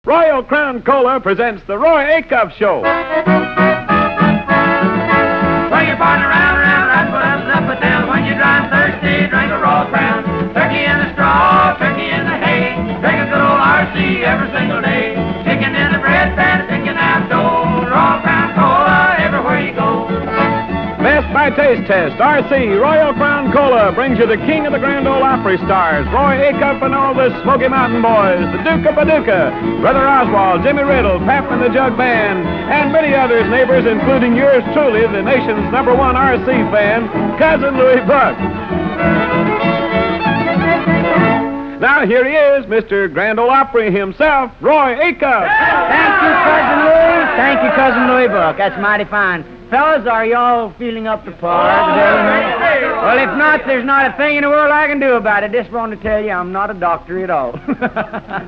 Royal Crown Cola presents the Roy Acuff Show. Swing your partner round, right foot up and down. When you're dry and thirsty, drink a Royal Crown. Turkey in the straw, turkey in the hay. Drink a good old RC every single day. Chicken in the bread pan, chicken out dough. Royal Crown Cola everywhere you go. Best by taste test, RC Royal Crown Cola brings you the king of the Grand Ole Opry stars, Roy Acuff and all the Smoky Mountain Boys, the Duke of Paducah, Brother Oswald, Jimmy Riddle, Pap and the Jug Band, and many others, neighbors, including yours truly, the nation's #1 RC fan, Cousin Louis Buck. Now here he is, Mr. Grand Ole Opry himself, Roy Acuff. Thank you, Cousin Louis. Thank you, Cousin Louis Buck. That's mighty fine. Fellas, are y'all feeling up to par today? Well, if not, there's not a thing in the world I can do about it. Just want to tell you, I'm not a doctor at all.